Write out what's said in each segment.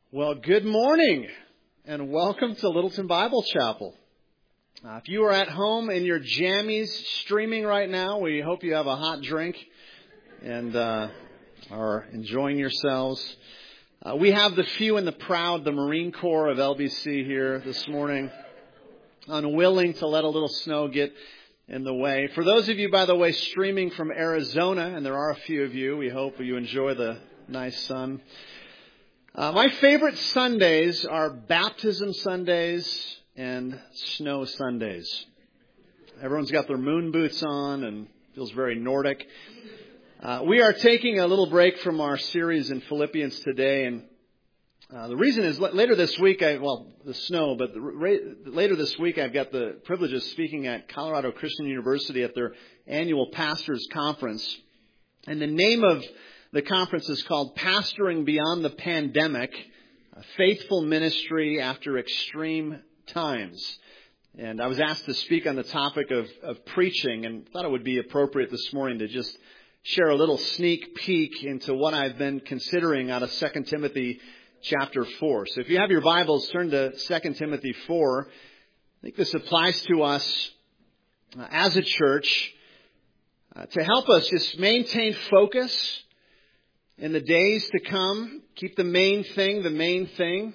Well, good morning and welcome to Littleton Bible Chapel. If you are at home in your jammies streaming right now, we hope you have a hot drink and are enjoying yourselves. We have the few and the proud, the Marine Corps of LBC here this morning, unwilling to let a little snow get in the way. For those of you, by the way, streaming from Arizona, and there are a few of you, we hope you enjoy the nice sun. My favorite Sundays are baptism Sundays and snow Sundays. Everyone's got their moon boots on and feels very Nordic. We are taking a little break from our series in Philippians today, and the reason is later this week, the snow, but later this week I've got the privilege of speaking at Colorado Christian University at their annual Pastors Conference. And the name of the conference is called Pastoring Beyond the Pandemic, a Faithful Ministry After Extreme Times. And I was asked to speak on the topic of preaching, and thought it would be appropriate this morning to just share a little sneak peek into what I've been considering out of 2 Timothy chapter 4. So if you have your Bibles, turn to 2 Timothy 4. I think this applies to us as a church to help us just maintain focus in the days to come. Keep the main thing the main thing.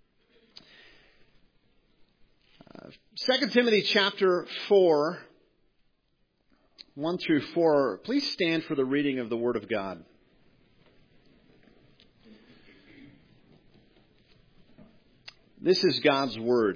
2 Timothy chapter 4, 1 through 4. Please stand for the reading of the Word of God. This is God's Word.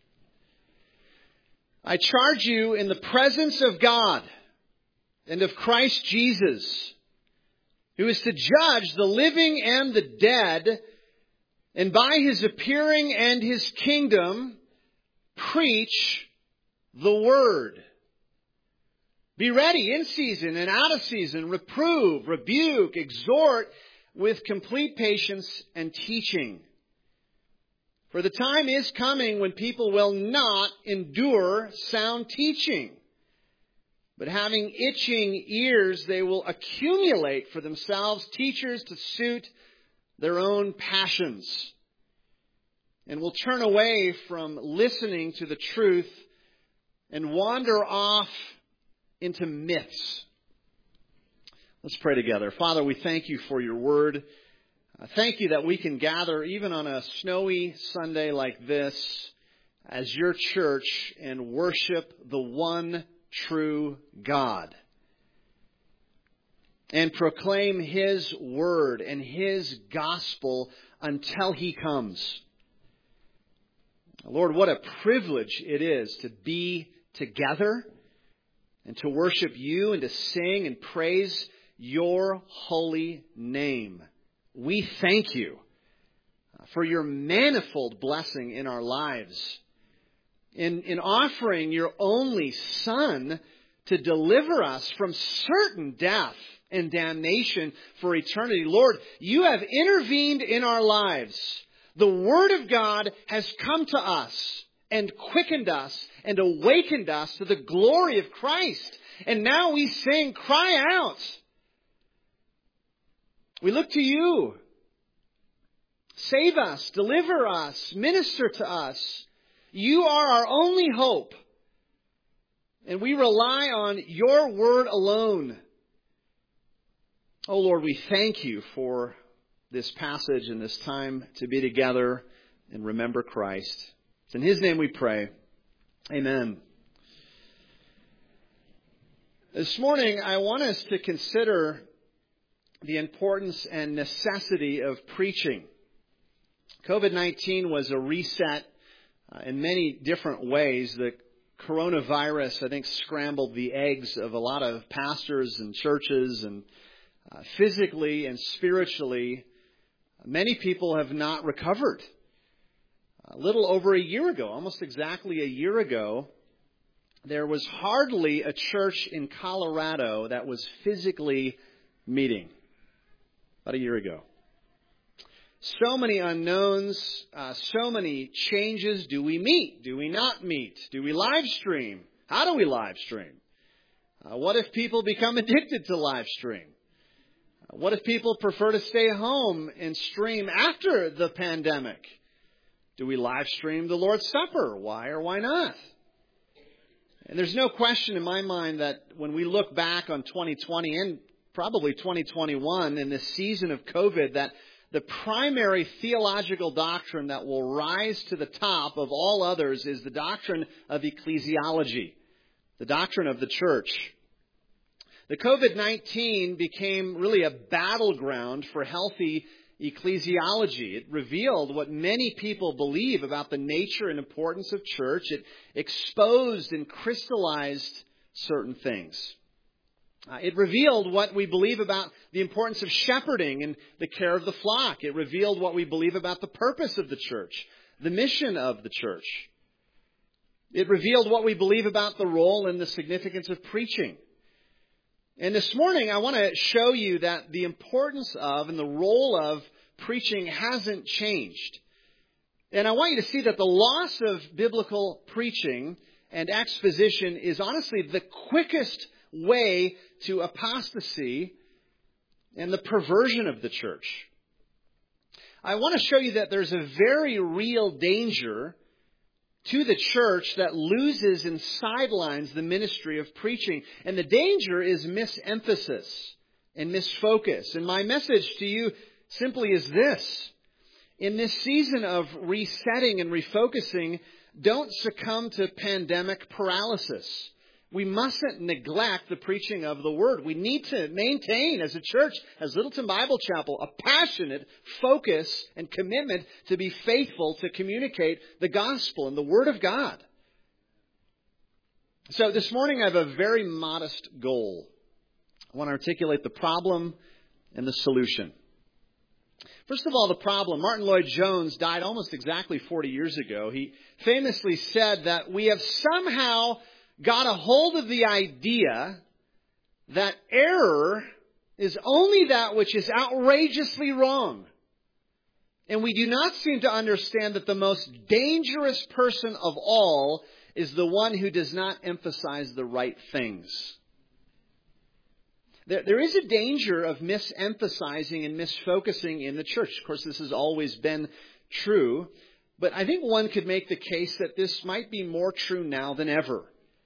I charge you in the presence of God and of Christ Jesus, who is to judge the living and the dead, and by His appearing and His kingdom, preach the Word. Be ready in season and out of season, reprove, rebuke, exhort with complete patience and teaching. For the time is coming when people will not endure sound teaching, but having itching ears, they will accumulate for themselves teachers to suit their own passions, and will turn away from listening to the truth and wander off into myths. Let's pray together. Father, we thank you for your word. Thank you that we can gather even on a snowy Sunday like this as your church and worship the one true God and proclaim His word and His gospel until He comes. Lord, what a privilege it is to be together and to worship you and to sing and praise your holy name. We thank you for your manifold blessing in our lives. In offering your only Son to deliver us from certain death and damnation for eternity. Lord, you have intervened in our lives. The Word of God has come to us and quickened us and awakened us to the glory of Christ. And now we sing, cry out. We look to you. Save us, deliver us, minister to us. You are our only hope, and we rely on your word alone. Oh Lord, we thank you for this passage and this time to be together and remember Christ. It's in His name we pray. Amen. This morning, I want us to consider the importance and necessity of preaching. COVID-19 was a reset in many different ways. The coronavirus, I think, scrambled the eggs of a lot of pastors and churches, and physically and spiritually, many people have not recovered. A little over a year ago, almost exactly a year ago, there was hardly a church in Colorado that was physically meeting. About a year ago. So many unknowns, so many changes. Do we meet? Do we not meet? Do we live stream? How do we live stream? What if people become addicted to live stream? What if people prefer to stay home and stream after the pandemic? Do we live stream the Lord's Supper? Why or why not? And there's no question in my mind that when we look back on 2020 and probably 2021 in this season of COVID, that the primary theological doctrine that will rise to the top of all others is the doctrine of ecclesiology, the doctrine of the church. The COVID-19 became really a battleground for healthy ecclesiology. It revealed what many people believe about the nature and importance of church. It exposed and crystallized certain things. It revealed what we believe about the importance of shepherding and the care of the flock. It revealed what we believe about the purpose of the church, the mission of the church. It revealed what we believe about the role and the significance of preaching. And this morning, I want to show you that the importance of and the role of preaching hasn't changed. And I want you to see that the loss of biblical preaching and exposition is honestly the quickest way to apostasy and the perversion of the church. I want to show you that there's a very real danger to the church that loses and sidelines the ministry of preaching. And the danger is misemphasis and misfocus. And my message to you simply is this. In this season of resetting and refocusing, don't succumb to pandemic paralysis. We mustn't neglect the preaching of the Word. We need to maintain, as a church, as Littleton Bible Chapel, a passionate focus and commitment to be faithful to communicate the gospel and the Word of God. So this morning I have a very modest goal. I want to articulate the problem and the solution. First of all, the problem. Martin Lloyd-Jones died almost exactly 40 years ago. He famously said that we have somehow got a hold of the idea that error is only that which is outrageously wrong. And we do not seem to understand that the most dangerous person of all is the one who does not emphasize the right things. There is a danger of misemphasizing and misfocusing in the church. Of course, this has always been true. But I think one could make the case that this might be more true now than ever.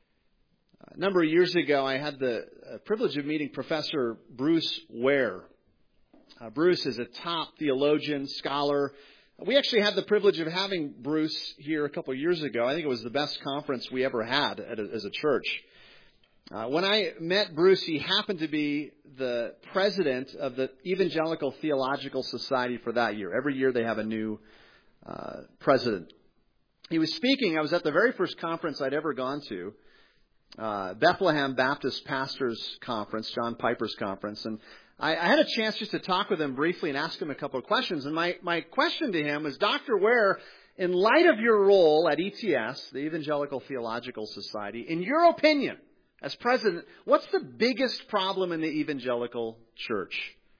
A number of years ago, I had the privilege of meeting Professor Bruce Ware. Bruce is a top theologian, scholar. We actually had the privilege of having Bruce here a couple of years ago. I think it was the best conference we ever had as a church. When I met Bruce, he happened to be the president of the Evangelical Theological Society for that year. Every year they have a new president. He was speaking. I was at the very first conference I'd ever gone to. Bethlehem Baptist Pastors Conference, John Piper's conference. And I had a chance just to talk with him briefly and ask him a couple of questions. And my question to him was, Dr. Ware, in light of your role at ETS, the Evangelical Theological Society, in your opinion, as president, what's the biggest problem in the evangelical church?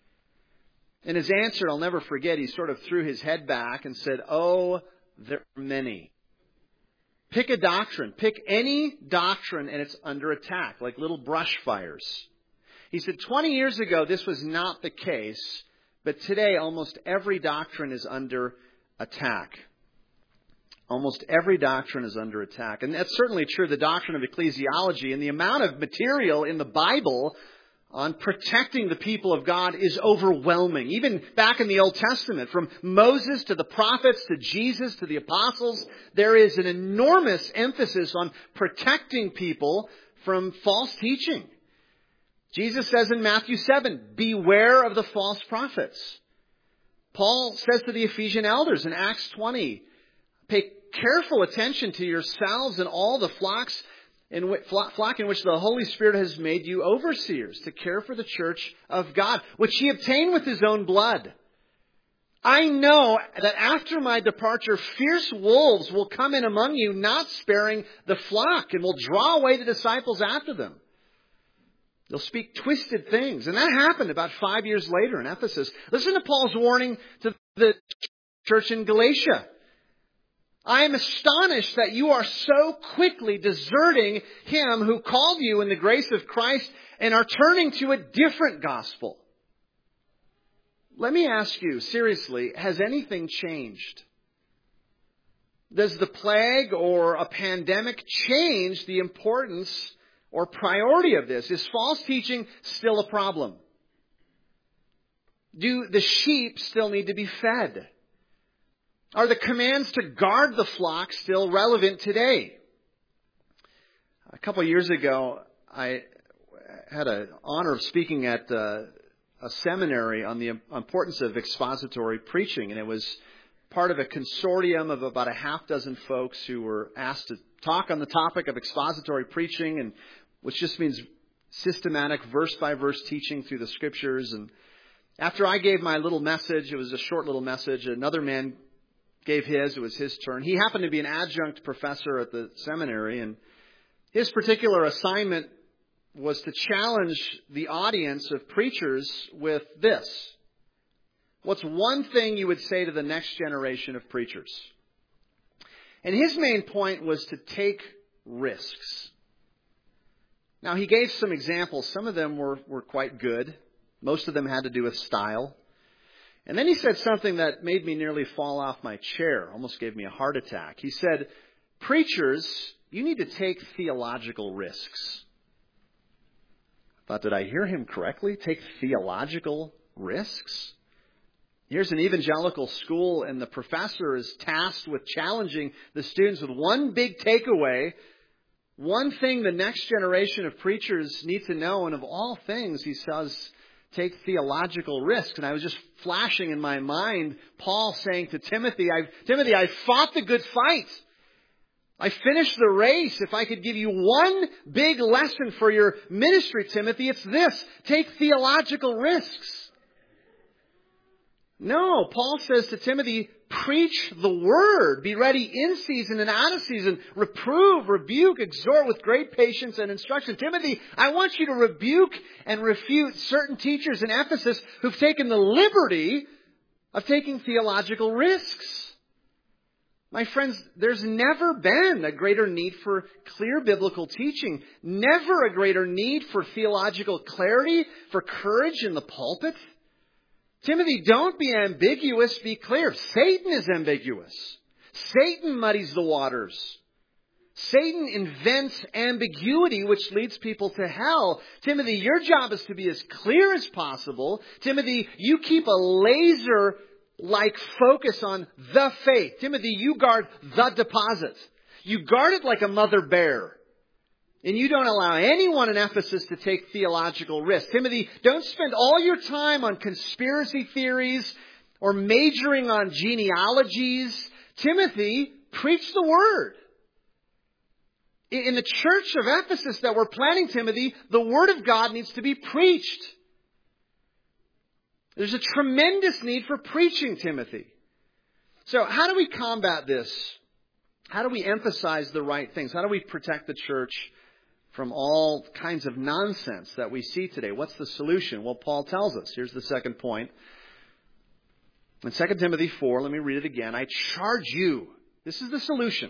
And his answer, I'll never forget, he sort of threw his head back and said, oh, there are many. Pick a doctrine. Pick any doctrine and it's under attack, like little brush fires. He said 20 years ago this was not the case, but today almost every doctrine is under attack. Almost every doctrine is under attack. And that's certainly true of the doctrine of ecclesiology. And the amount of material in the Bible on protecting the people of God is overwhelming. Even back in the Old Testament, from Moses to the prophets to Jesus to the apostles, there is an enormous emphasis on protecting people from false teaching. Jesus says in Matthew 7, beware of the false prophets. Paul says to the Ephesian elders in Acts 20, pay careful attention to yourselves and all the flock in which the Holy Spirit has made you overseers to care for the church of God, which he obtained with his own blood. I know that after my departure, fierce wolves will come in among you, not sparing the flock, and will draw away the disciples after them. They'll speak twisted things. And that happened about 5 years later in Ephesus. Listen to Paul's warning to the church in Galatia. I am astonished that you are so quickly deserting him who called you in the grace of Christ and are turning to a different gospel. let me ask you, seriously, has anything changed? Does the plague or a pandemic change the importance or priority of this? Is false teaching still a problem? Do the sheep still need to be fed? Are the commands to guard the flock still relevant today? A couple of years ago, I had an honor of speaking at a seminary on the importance of expository preaching, and it was part of a consortium of about a half dozen folks who were asked to talk on the topic of expository preaching, and which just means systematic verse-by-verse teaching through the Scriptures. And after I gave my little message, it was a short little message, another man gave his. It was his turn. He happened to be an adjunct professor at the seminary, and his particular assignment was to challenge the audience of preachers with this. What's one thing you would say to the next generation of preachers? And his main point was to take risks. Now, he gave some examples. Some of them were quite good. Most of them had to do with style. And then he said something that made me nearly fall off my chair, almost gave me a heart attack. He said, preachers, you need to take theological risks. I thought, did I hear him correctly? Take theological risks? Here's an evangelical school, and the professor is tasked with challenging the students with one big takeaway, one thing the next generation of preachers need to know. And of all things, he says, take theological risks. And I was just flashing in my mind Paul saying to Timothy, I fought the good fight. I finished the race. If I could give you one big lesson for your ministry, Timothy, it's this. Take theological risks. No, Paul says to Timothy, preach the word. Be ready in season and out of season. Reprove, rebuke, exhort with great patience and instruction. Timothy, I want you to rebuke and refute certain teachers in Ephesus who've taken the liberty of taking theological risks. My friends, there's never been a greater need for clear biblical teaching. Never a greater need for theological clarity, for courage in the pulpit. Timothy, don't be ambiguous, be clear. Satan is ambiguous. Satan muddies the waters. Satan invents ambiguity, which leads people to hell. Timothy, your job is to be as clear as possible. Timothy, you keep a laser-like focus on the faith. Timothy, you guard the deposit. You guard it like a mother bear. And you don't allow anyone in Ephesus to take theological risks. Timothy, don't spend all your time on conspiracy theories or majoring on genealogies. Timothy, preach the word. In the church of Ephesus that we're planning, Timothy, the word of God needs to be preached. There's a tremendous need for preaching, Timothy. So how do we combat this? How do we emphasize the right things? How do we protect the church from all kinds of nonsense that we see today? What's the solution? Well, Paul tells us. Here's the second point. In 2 Timothy 4, let me read it again. I charge you. This is the solution.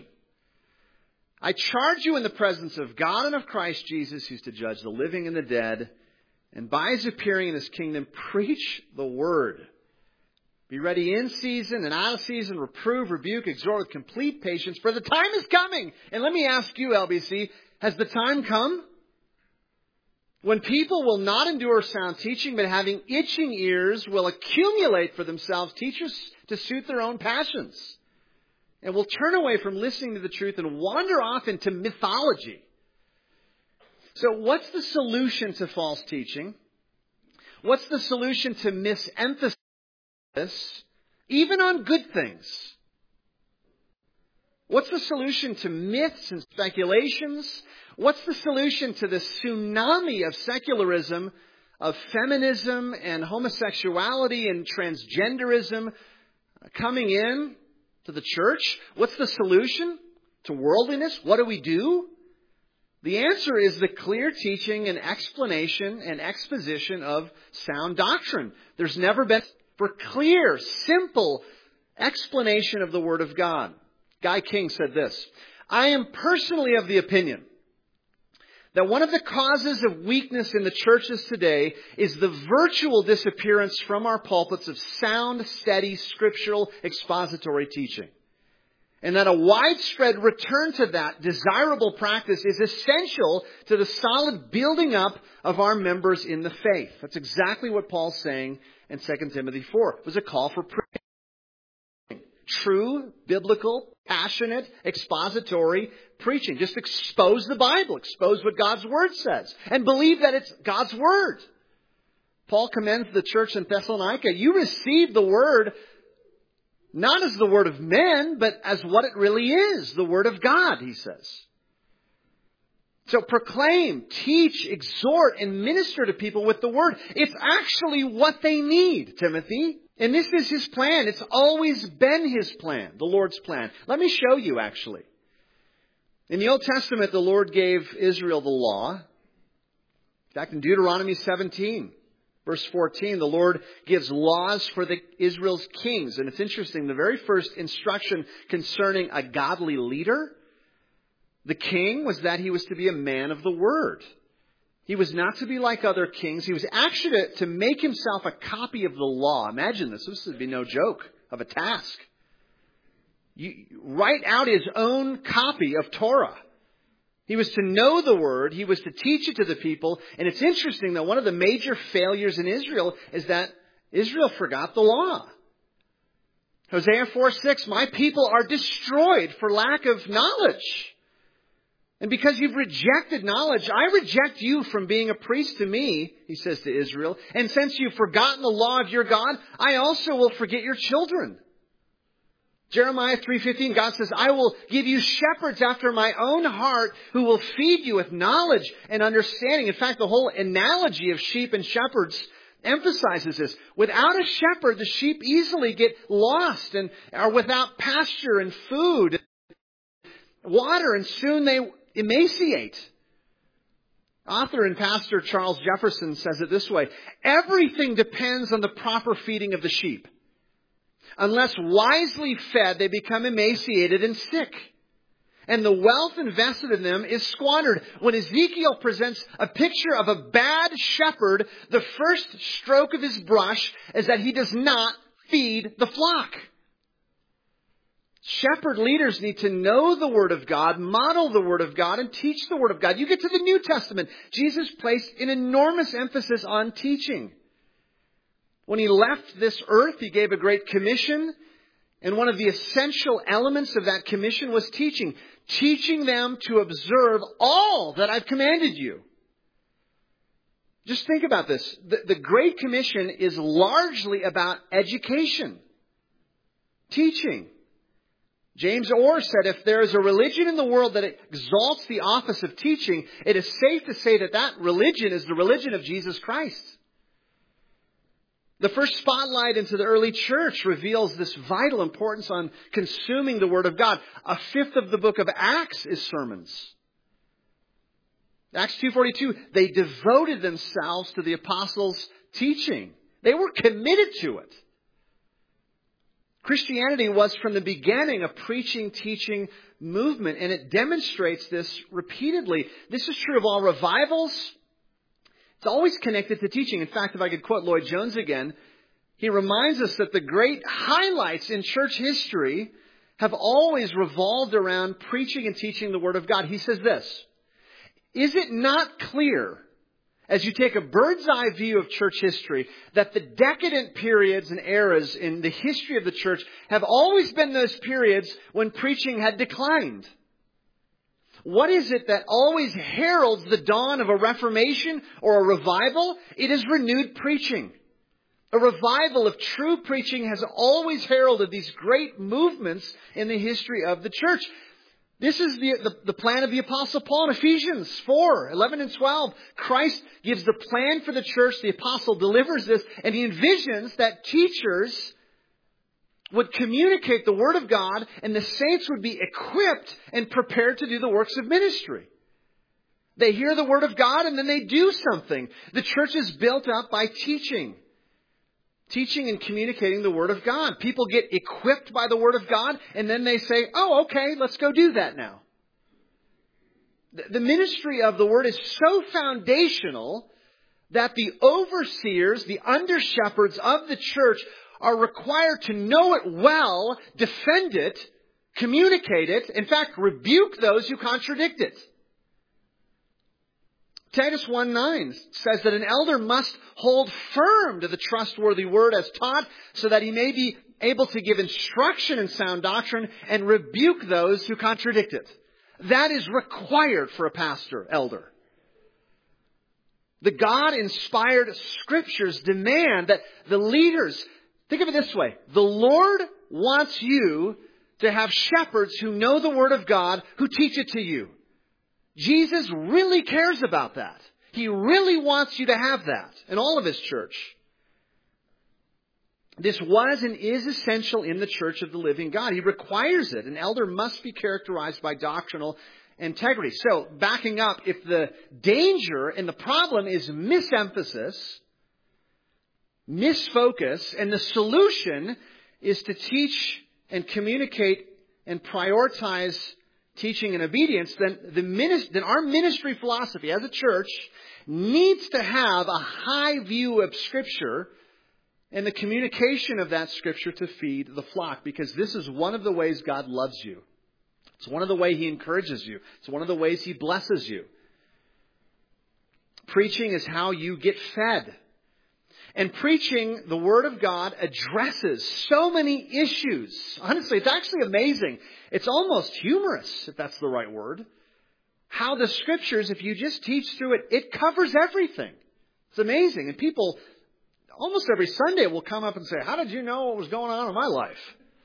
I charge you in the presence of God and of Christ Jesus, who's to judge the living and the dead, and by his appearing in his kingdom, preach the word. Be ready in season and out of season, reprove, rebuke, exhort with complete patience, for the time is coming. And let me ask you, LBC, has the time come when people will not endure sound teaching, but having itching ears will accumulate for themselves teachers to suit their own passions, and will turn away from listening to the truth and wander off into mythology? So what's the solution to false teaching? What's the solution to misemphasis, even on good things? What's the solution to myths and speculations? What's the solution to the tsunami of secularism, of feminism and homosexuality and transgenderism coming in to the church? What's the solution to worldliness? What do we do? The answer is the clear teaching and explanation and exposition of sound doctrine. There's never been for clear, simple explanation of the Word of God. Guy King said this: I am personally of the opinion that one of the causes of weakness in the churches today is the virtual disappearance from our pulpits of sound, steady, scriptural, expository teaching. And that a widespread return to that desirable practice is essential to the solid building up of our members in the faith. That's exactly what Paul's saying in 2 Timothy 4. It was a call for preaching. True, biblical, passionate, expository preaching. Just expose the Bible. Expose what God's Word says. And believe that it's God's Word. Paul commends the church in Thessalonica. You received the Word not as the word of men, but as what it really is, the Word of God, he says. So proclaim, teach, exhort, and minister to people with the Word. It's actually what they need, Timothy. And this is His plan. It's always been His plan, the Lord's plan. Let me show you, actually. In the Old Testament, the Lord gave Israel the law. In fact, in Deuteronomy 17, Verse 14, the Lord gives laws for Israel's kings. And it's interesting, the very first instruction concerning a godly leader, the king, was that he was to be a man of the Word. He was not to be like other kings. He was actually to make himself a copy of the law. Imagine this. This would be no joke of a task. Write out his own copy of Torah. He was to know the Word. He was to teach it to the people. And it's interesting that one of the major failures in Israel is that Israel forgot the law. Hosea 4:6, my people are destroyed for lack of knowledge. And because you've rejected knowledge, I reject you from being a priest to me, he says to Israel. And since you've forgotten the law of your God, I also will forget your children. Jeremiah 3:15, God says, I will give you shepherds after my own heart who will feed you with knowledge and understanding. In fact, the whole analogy of sheep and shepherds emphasizes this. Without a shepherd, the sheep easily get lost and are without pasture and food, water, and soon they emaciate. Author and pastor Charles Jefferson says it this way: everything depends on the proper feeding of the sheep. Unless wisely fed, they become emaciated and sick. And the wealth invested in them is squandered. When Ezekiel presents a picture of a bad shepherd, the first stroke of his brush is that he does not feed the flock. Shepherd leaders need to know the Word of God, model the Word of God, and teach the Word of God. You get to the New Testament. Jesus placed an enormous emphasis on teaching. When he left this earth, he gave a great commission. And one of the essential elements of that commission was teaching. Teaching them to observe all that I've commanded you. Just think about this. The Great Commission is largely about education. Teaching. James Orr said, if there is a religion in the world that exalts the office of teaching, it is safe to say that that religion is the religion of Jesus Christ. The first spotlight into the early church reveals this vital importance on consuming the Word of God. A fifth of the book of Acts is sermons. Acts 2:42, they devoted themselves to the apostles' teaching. They were committed to it. Christianity was from the beginning a preaching, teaching movement, and it demonstrates this repeatedly. This is true of all revivals. It's always connected to teaching. In fact, if I could quote Lloyd Jones again, he reminds us that the great highlights in church history have always revolved around preaching and teaching the Word of God. He says this: is it not clear, as you take a bird's eye view of church history, that the decadent periods and eras in the history of the church have always been those periods when preaching had declined? What is it that always heralds the dawn of a reformation or a revival? It is renewed preaching. A revival of true preaching has always heralded these great movements in the history of the church. This is the plan of the Apostle Paul in Ephesians 4:11 and 12. Christ gives the plan for the church. The Apostle delivers this, and he envisions that teachers would communicate the Word of God, and the saints would be equipped and prepared to do the works of ministry. They hear the Word of God and then they do something. The church is built up by teaching. Teaching and communicating the Word of God. People get equipped by the Word of God and then they say, oh, okay, let's go do that now. The ministry of the Word is so foundational that the overseers, the under-shepherds of the church, are required to know it well, defend it, communicate it, in fact, rebuke those who contradict it. Titus 1:9 says that an elder must hold firm to the trustworthy word as taught, so that he may be able to give instruction in sound doctrine and rebuke those who contradict it. That is required for a pastor, elder. The God-inspired Scriptures demand that the leaders, think of it this way, the Lord wants you to have shepherds who know the Word of God, who teach it to you. Jesus really cares about that. He really wants you to have that in all of His church. This was and is essential in the church of the living God. He requires it. An elder must be characterized by doctrinal integrity. So, backing up, if the danger and the problem is misemphasis, misfocus, and the solution is to teach and communicate and prioritize teaching and obedience, then our ministry philosophy as a church needs to have a high view of Scripture and the communication of that Scripture to feed the flock, because this is one of the ways God loves you. It's one of the ways He encourages you. It's one of the ways He blesses you. Preaching is how you get fed. And preaching the Word of God addresses so many issues. Honestly, it's actually amazing. It's almost humorous, if that's the right word. How the Scriptures, if you just teach through it, it covers everything. It's amazing. And people, almost every Sunday, will come up and say, "How did you know what was going on in my life?"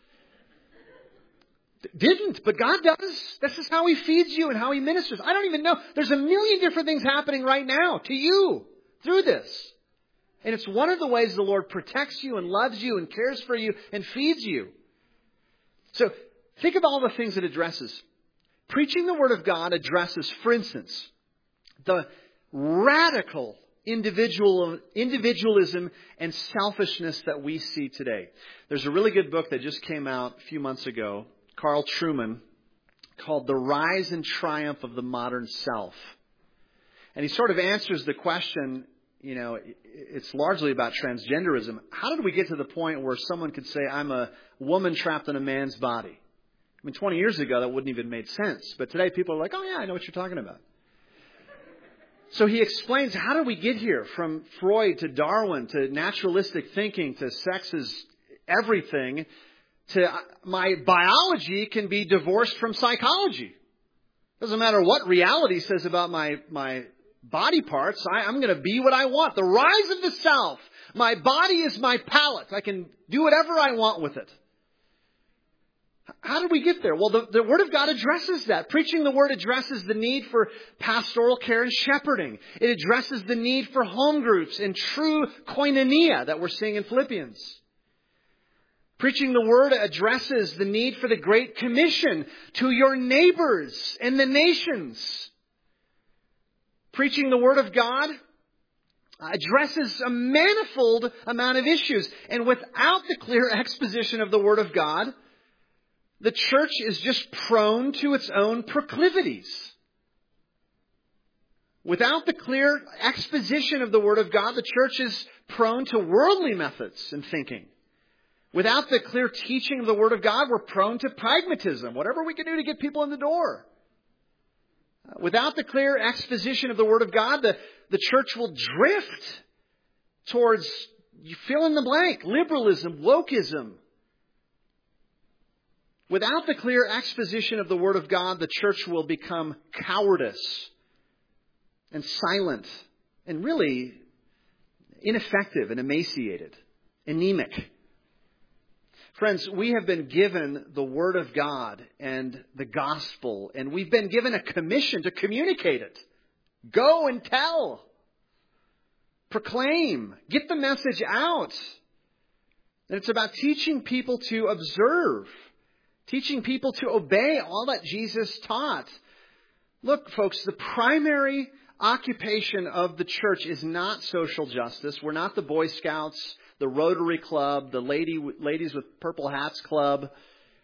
Didn't, but God does. This is how He feeds you and how He ministers. I don't even know. There's a million different things happening right now to you through this. And it's one of the ways the Lord protects you and loves you and cares for you and feeds you. So think of all the things it addresses. Preaching the Word of God addresses, for instance, the radical individualism and selfishness that we see today. There's a really good book that just came out a few months ago, Carl Trueman, called The Rise and Triumph of the Modern Self. And he sort of answers the question, it's largely about transgenderism. How did we get to the point where someone could say, "I'm a woman trapped in a man's body"? 20 years ago, that wouldn't even make sense. But today, people are like, "Oh, yeah, I know what you're talking about." So he explains, how did we get here? From Freud to Darwin to naturalistic thinking to sex is everything to my biology can be divorced from psychology. Doesn't matter what reality says about my body parts. I'm going to be what I want. The rise of the self. My body is my palate. I can do whatever I want with it. How did we get there? Well, the Word of God addresses that. Preaching the Word addresses the need for pastoral care and shepherding. It addresses the need for home groups and true koinonia that we're seeing in Philippians. Preaching the Word addresses the need for the Great Commission to your neighbors and the nations. Preaching the Word of God addresses a manifold amount of issues. And without the clear exposition of the Word of God, the church is just prone to its own proclivities. Without the clear exposition of the Word of God, the church is prone to worldly methods and thinking. Without the clear teaching of the Word of God, we're prone to pragmatism, whatever we can do to get people in the door. Without the clear exposition of the Word of God, the church will drift towards, you fill in the blank, liberalism, wokeism. Without the clear exposition of the Word of God, the church will become cowardice and silent and really ineffective and emaciated, anemic. Friends, we have been given the Word of God and the gospel, and we've been given a commission to communicate it. Go and tell. Proclaim. Get the message out. And it's about teaching people to observe. Teaching people to obey all that Jesus taught. Look, folks, the primary occupation of the church is not social justice. We're not the Boy Scouts, the Rotary Club, the Ladies with Purple Hats Club.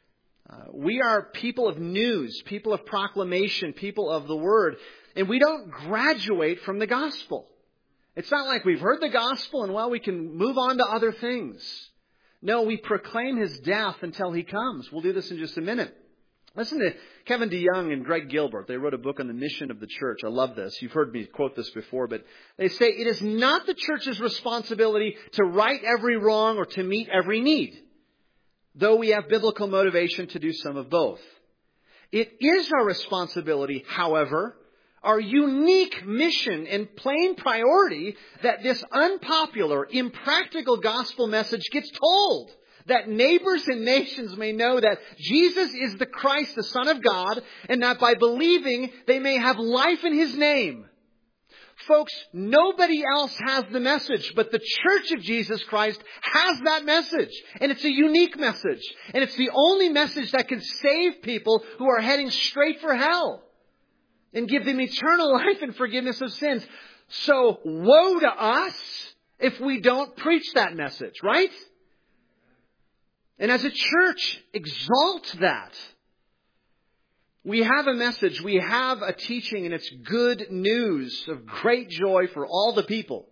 We are people of news, people of proclamation, people of the Word. And we don't graduate from the gospel. It's not like we've heard the gospel and, well, we can move on to other things. No, we proclaim His death until He comes. We'll do this in just a minute. Listen to Kevin DeYoung and Greg Gilbert. They wrote a book on the mission of the church. I love this. You've heard me quote this before, but they say, it is not the church's responsibility to right every wrong or to meet every need, though we have biblical motivation to do some of both. It is our responsibility, however, our unique mission and plain priority, that this unpopular, impractical gospel message gets told, that neighbors and nations may know that Jesus is the Christ, the Son of God, and that by believing they may have life in His name. Folks, nobody else has the message, but the Church of Jesus Christ has that message. And it's a unique message. And it's the only message that can save people who are heading straight for hell and give them eternal life and forgiveness of sins. So, woe to us if we don't preach that message, right? And as a church, exalt that. We have a message, we have a teaching, and it's good news of great joy for all the people.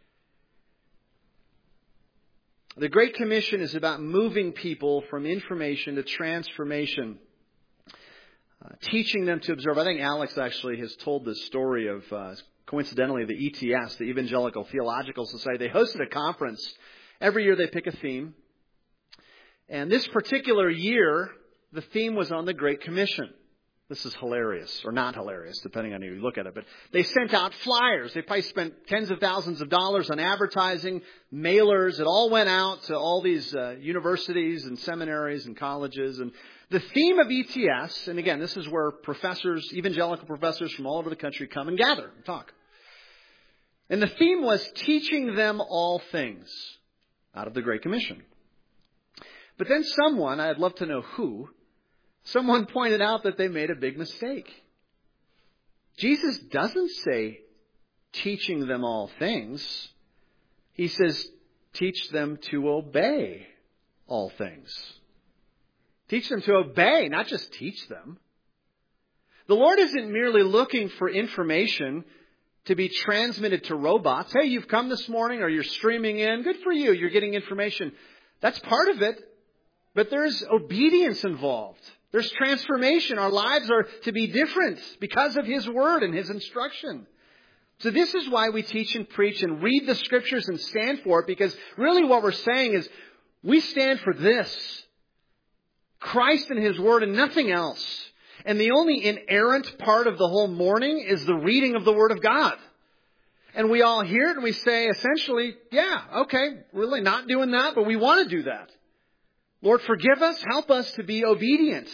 The Great Commission is about moving people from information to transformation, teaching them to observe. I think Alex actually has told this story of, coincidentally, the ETS, the Evangelical Theological Society. They hosted a conference. Every year they pick a theme. And this particular year, the theme was on the Great Commission. This is hilarious, or not hilarious, depending on how you look at it. But they sent out flyers. They probably spent tens of thousands of dollars on advertising, mailers. It all went out to all these universities and seminaries and colleges. And the theme of ETS, and again, this is where professors, evangelical professors from all over the country come and gather and talk. And the theme was teaching them all things out of the Great Commission. But then someone, I'd love to know who, someone pointed out that they made a big mistake. Jesus doesn't say teaching them all things. He says teach them to obey all things. Teach them to obey, not just teach them. The Lord isn't merely looking for information to be transmitted to robots. Hey, you've come this morning, or you're streaming in. Good for you. You're getting information. That's part of it. But there's obedience involved. There's transformation. Our lives are to be different because of His Word and His instruction. So this is why we teach and preach and read the Scriptures and stand for it, because really what we're saying is we stand for this. Christ and His Word and nothing else. And the only inerrant part of the whole morning is the reading of the Word of God. And we all hear it and we say essentially, yeah, okay, really not doing that, but we want to do that. Lord, forgive us. Help us to be obedient.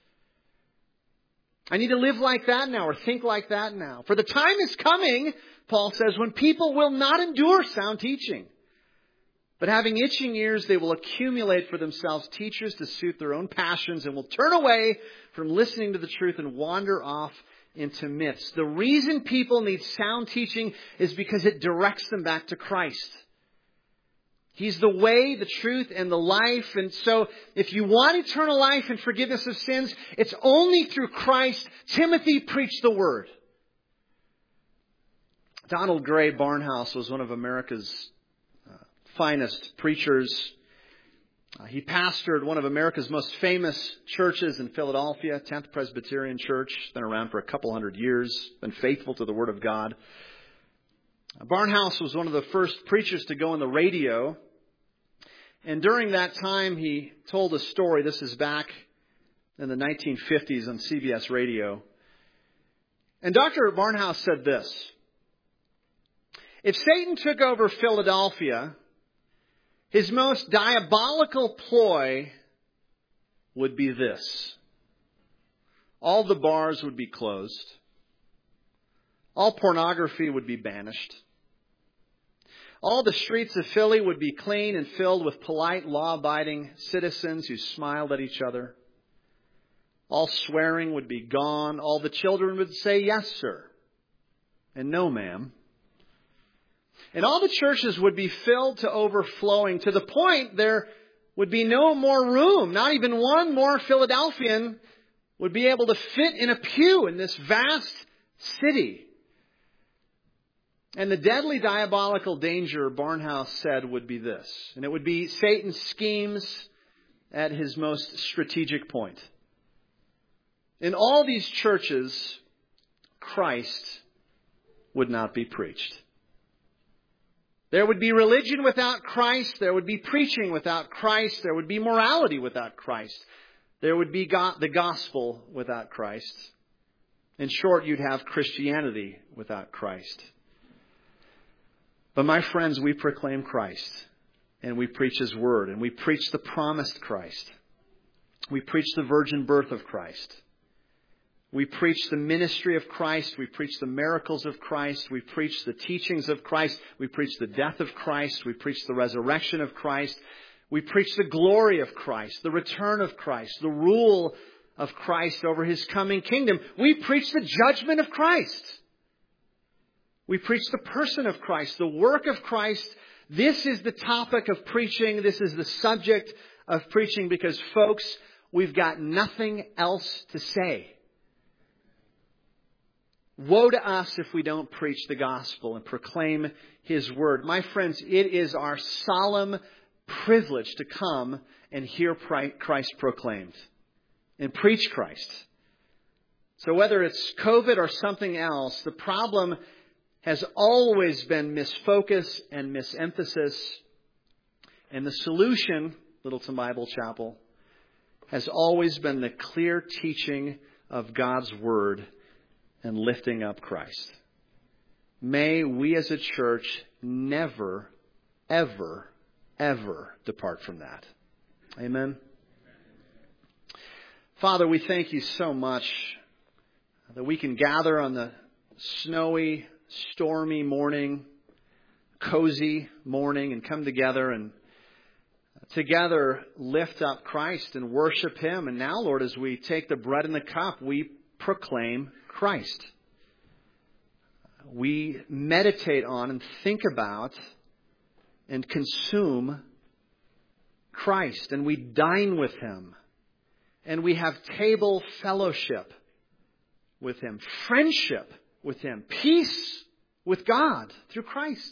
I need to live like that now, or think like that now. For the time is coming, Paul says, when people will not endure sound teaching. But having itching ears, they will accumulate for themselves teachers to suit their own passions, and will turn away from listening to the truth and wander off into myths. The reason people need sound teaching is because it directs them back to Christ. He's the way, the truth, and the life. And so if you want eternal life and forgiveness of sins, it's only through Christ. Timothy preached the Word. Donald Gray Barnhouse was one of America's finest preachers. He pastored one of America's most famous churches in Philadelphia, 10th Presbyterian Church. Been around for a couple hundred years. Been faithful to the Word of God. Barnhouse was one of the first preachers to go on the radio. And during that time, he told a story. This is back in the 1950s on CBS radio. And Dr. Barnhouse said this: if Satan took over Philadelphia, his most diabolical ploy would be this. All the bars would be closed. All pornography would be banished. All the streets of Philly would be clean and filled with polite, law-abiding citizens who smiled at each other. All swearing would be gone. All the children would say, yes, sir, and no, ma'am. And all the churches would be filled to overflowing, to the point there would be no more room. Not even one more Philadelphian would be able to fit in a pew in this vast city. And the deadly diabolical danger, Barnhouse said, would be this. And it would be Satan's schemes at his most strategic point. In all these churches, Christ would not be preached. There would be religion without Christ. There would be preaching without Christ. There would be morality without Christ. There would be the gospel without Christ. In short, you'd have Christianity without Christ. But my friends, we proclaim Christ, and we preach His Word, and we preach the promised Christ. We preach the virgin birth of Christ. We preach the ministry of Christ. We preach the miracles of Christ. We preach the teachings of Christ. We preach the death of Christ. We preach the resurrection of Christ. We preach the glory of Christ, the return of Christ, the rule of Christ over His coming kingdom. We preach the judgment of Christ. We preach the person of Christ, the work of Christ. This is the topic of preaching. This is the subject of preaching because, folks, we've got nothing else to say. Woe to us if we don't preach the gospel and proclaim His word. My friends, it is our solemn privilege to come and hear Christ proclaimed and preach Christ. So whether it's COVID or something else, the problem has always been misfocus and misemphasis. And the solution, Littleton Bible Chapel, has always been the clear teaching of God's Word and lifting up Christ. May we as a church never, ever, ever depart from that. Amen. Father, we thank You so much that we can gather on the snowy, stormy morning, cozy morning, and come together and together lift up Christ and worship Him. And now, Lord, as we take the bread and the cup, we proclaim Christ. We meditate on and think about and consume Christ. And we dine with Him. And we have table fellowship with Him, friendship with Him, peace with God through Christ.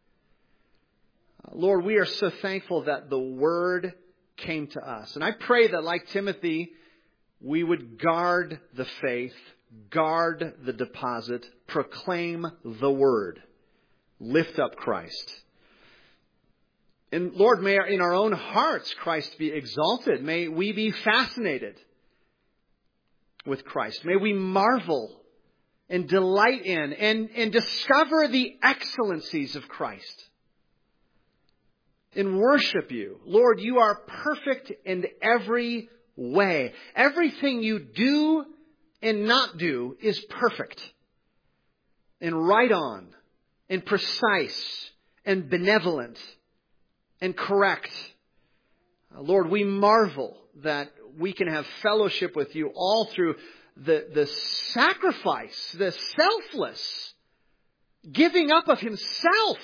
Lord, we are so thankful that the Word came to us. And I pray that, like Timothy, we would guard the faith, guard the deposit, proclaim the Word, lift up Christ. And Lord, may in our own hearts Christ be exalted. May we be fascinated with Christ. May we marvel and delight in and discover the excellencies of Christ. And worship You. Lord, You are perfect in every way. Everything You do and not do is perfect. And right on. And precise. And benevolent. And correct. Lord, we marvel that we can have fellowship with You all through the sacrifice, the selfless giving up of Himself,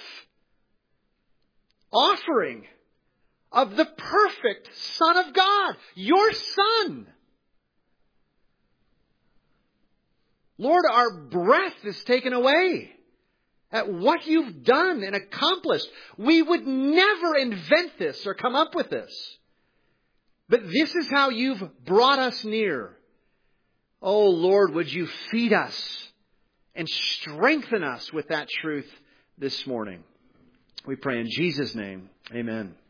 offering of the perfect Son of God, Your Son. Lord, our breath is taken away at what You've done and accomplished. We would never invent this or come up with this. But this is how You've brought us near. Oh Lord, would You feed us and strengthen us with that truth this morning. We pray in Jesus' name. Amen.